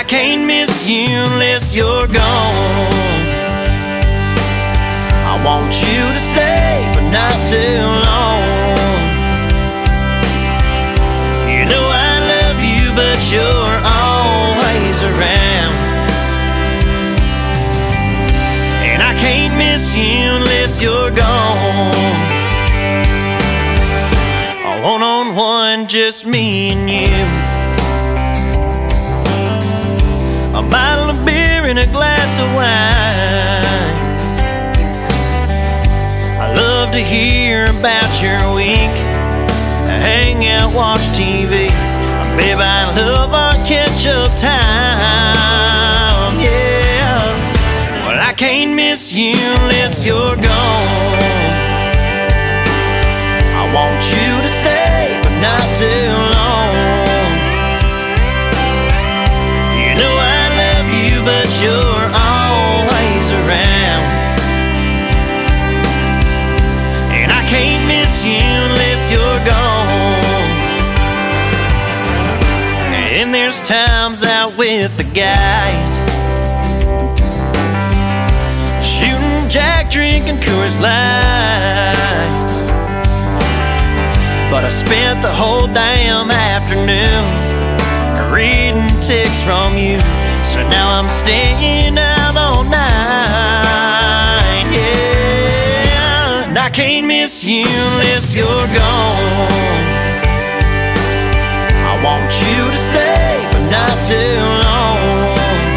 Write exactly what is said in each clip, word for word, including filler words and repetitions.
can't miss you unless you're gone. I want you to stay, but not too long. You know I love you, but you're always around. And I can't miss you unless you're gone. A one-on-one, just me and you. A bottle of beer and a glass of wine. I love to hear about your week. Hang out, watch T V. Babe, I love our catch-up time, yeah. Well, I can't miss you unless you're gone. I want you to stay, but not too long. You know I love you, but you're always around. And I can't miss you unless you're gone. And there's times out with the guys, shooting jack, drinking Coors Light. But I spent the whole damn afternoon reading texts from you. So now I'm staying out all night, yeah. And I can't miss you unless you're gone. I want you to stay, but not too long.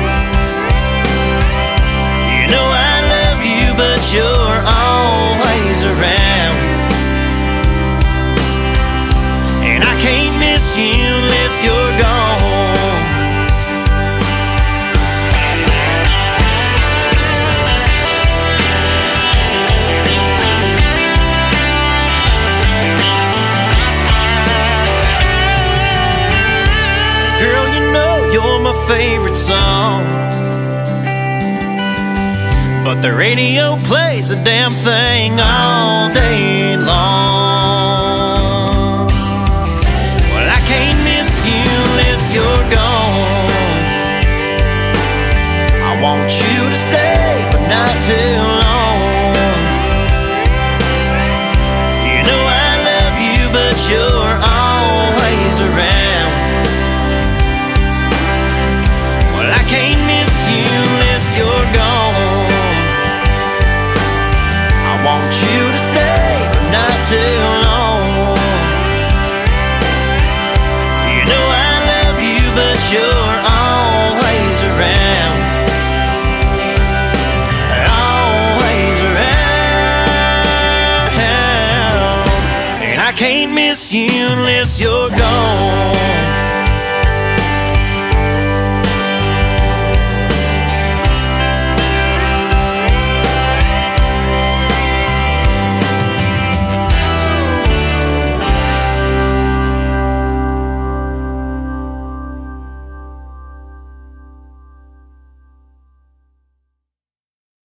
You know I love you, but you're always around. And I can't miss you unless you're gone. Girl, you know you're my favorite song, but the radio plays the damn thing all day long. Well, I can't miss you unless you're gone. I want you to stay, but not too long. You know I love you, but you're always around. Well, I can't miss you unless you're gone. I want you to stay, but not too long. You know I love you, but you're always around. Always around. And I can't miss you unless you're gone.